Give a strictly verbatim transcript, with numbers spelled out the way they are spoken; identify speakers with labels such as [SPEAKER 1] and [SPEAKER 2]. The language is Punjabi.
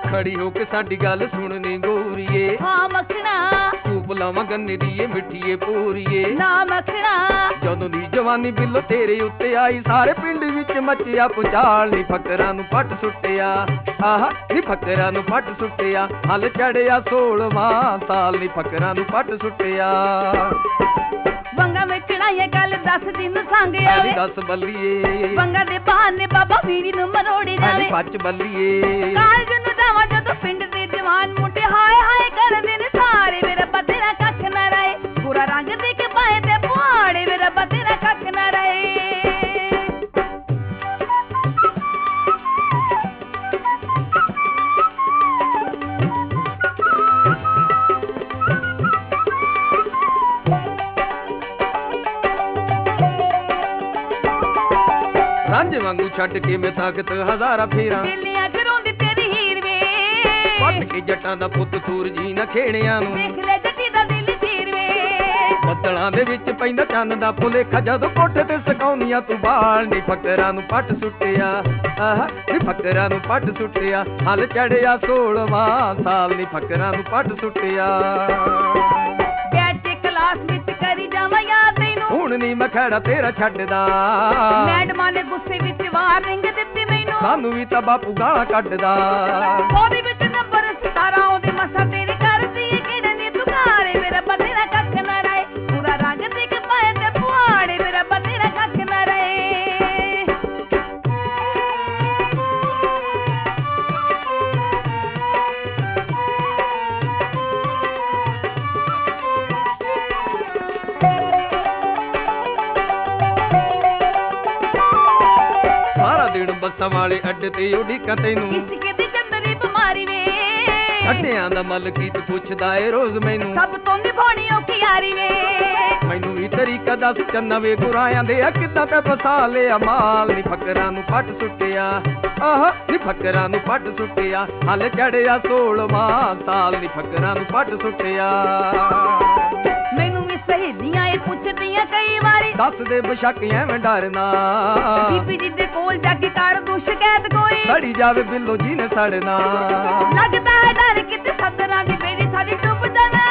[SPEAKER 1] खड़ी होके साडी गल सुननी गोरीए
[SPEAKER 2] हाँ मखना
[SPEAKER 1] तू बुलावा गन्ने दी मिठीए पूरीए
[SPEAKER 2] ना मखना
[SPEAKER 1] जदों दी जवानी बिल्लो तेरे उत्ते आई सारे पिंड विच मचिया पुचाल नी फकरां नू पट सुट्टिया आहा नी फकरां नू पट सुट्टिया हल चढ़िया सोलवां साल नी फकरां नू पट सुट्टिया
[SPEAKER 2] वंगा वेचना ये गल दस दिन संग आवे
[SPEAKER 1] दस बल्लीए
[SPEAKER 2] वंगा दे बहाने बाबा वीरी नू मरोड़ी जावे
[SPEAKER 1] पच बल्लीए
[SPEAKER 2] काल जनु जावा जदों पिंड दे जवान मुंडे हाय हाय करदे ने सारे मेरा बतेरा कख ना रहे पूरा रंग दे के पाए ते पुआड़े मेरा बतेरा कख ना रहे
[SPEAKER 1] रांझे वांगू छड्ड के मैं ताकत हजारा फेरा
[SPEAKER 2] दिलियां करोंदी तेरी हीर वे
[SPEAKER 1] पट के जट्टां दा पुੱਤ सूर जी ना खेड़ियां नू
[SPEAKER 2] देख ले जੱਟੀ ਦਾ ਦਿਲ ਚੀਰ ਵੇ
[SPEAKER 1] ਬੱਦਲਾਂ ਦੇ ਵਿੱਚ ਪੈਂਦਾ ਚੰਨ ਦਾ ਭੁਲੇਖਾ ਜਦੋਂ ਕੋਠੇ ਤੇ ਸਕਾਉਣੀਆਂ ਤੂੰ ਬਾਲ ਨੀ ਫਕਰਾਂ ਨੂੰ ਪੱਟ ਸੁੱਟਿਆ ਆਹ ਨੀ ਫਕਰਾਂ ਨੂੰ ਪੱਟ ਸੁੱਟਿਆ ਹਲ ਚੜਿਆ ਸੋਲਵਾਂ ਸਾਲ ਨੀ ਫਕਰਾਂ ਨੂੰ ਪੱਟ ਸੁੱਟਿਆ
[SPEAKER 2] ਬੈਠ ਕੇ ਕਲਾਸ ਵਿੱਚ ਕਰੀ ਜਾਵਾਂ ਯਾਦ ਤੈਨੂੰ
[SPEAKER 1] ਹੁਣ ਨੀ ਮੈਂ ਖੜਾ ਤੇਰਾ ਛੱਡਦਾ
[SPEAKER 2] ਮੈਡਮਾਂ ਨੇ ਗੁੱਸੇ ਵਿੱਚ ਵਾਰਨਿੰਗ ਦਿੱਤੀ ਮੈਨੂੰ
[SPEAKER 1] ਸਾਨੂੰ ਵੀ ਤਾਂ ਬਾਪੂ ਗਾਲਾਂ ਕੱਢਦਾ
[SPEAKER 2] ਉਹਦੇ ਵਿੱਚ ਨੰਬਰ ਸਤਾਰਾਂ ਉਹਦੇ ਮਸਾ ਤੇਰੇ ਕਰਦੀ ਕਿਹੜੇ ਨੇ ਤੁਕਾਰੇ ਮੇਰਾ ਬਤੇਰਾ ਕੱਖ ਨਾ ਰਹੇ ਪੂਰਾ ਰੰਗ ਦਿਖ ਪਾਏ ਤੇ ਪੁਆੜੇ ਮੇਰਾ ਬਤੇਰਾ ਕੱਖ ਨਾ ਰਹੇ
[SPEAKER 1] ਦਿਨ ਬੱਸਾਂ ਵਾਲੇ ਅੱਡੇ ਤੇ ਉਡੀਕਾਂ ਤੈਨੂੰ
[SPEAKER 2] ਕਿਸੇ ਦੀ ਚੰਦਰੀ ਬਿਮਾਰੀ ਵੇ
[SPEAKER 1] ਅੱਡਿਆਂ ਦਾ ਮਲਕੀਤ ਪੁੱਛਦਾ ਏ ਰੋਜ਼ ਮੈਨੂੰ
[SPEAKER 2] ਸਭ ਤੋਂ ਨਿਭਾਉਣੀ ਔਖੀ ਯਾਰੀ ਵੇ
[SPEAKER 1] ਮੈਨੂੰ ਵੀ ਤਰੀਕਾ ਦੱਸ ਚੰਨਾ ਵੇ ਗੁਰਾਇਆਂ ਦੇ ਆ ਕਿੱਦਾਂ ਤੇ ਫਸਾ ਲਿਆ ਮਾਲ ਨੀ ਫਕਰਾਂ ਨੂੰ ਪੱਟ ਸੁੱਟਿਆ ਆਹ ਨੀ ਫਕਰਾਂ ਨੂੰ ਪੱਟ ਸੁੱਟਿਆ ਹਲ ਚੜਿਆ ਸੋਲਵਾਂ ਸਾਲ ਨੀ ਫਕਰਾਂ ਨੂੰ ਪੱਟ ਸੁੱਟਿਆ
[SPEAKER 2] ਮੈਨੂੰ ਵੀ ਸਹੇਲੀਆਂ ਇਹ ਪੁੱਛਦੀਆਂ ਕਈ ਵਾਰੀ
[SPEAKER 1] ਦੱਸ ਦੇ ਬਸ਼ੱਕ ਐਵੇਂ ਡਰਨਾ
[SPEAKER 2] ਬੀਬੀ ਜੀ ਦੇ ਕੋਲ ਜਾ ਕੇ ਕਰ ਦੂ ਸ਼ਿਕਾਇਤ ਕੋਈ
[SPEAKER 1] ਸੜੀ ਜਾਵੇ ਬਿੱਲੋ ਜੀ ਨੇ ਸੜਨਾ
[SPEAKER 2] ਲੱਗਦਾ ਹੈ ਡਰ ਕਿਤੇ ਸੱਦਰਾਂ ਦੀ ਬੇੜੀ ਸਾਡੀ ਡੁੱਬ ਜਾਣਾ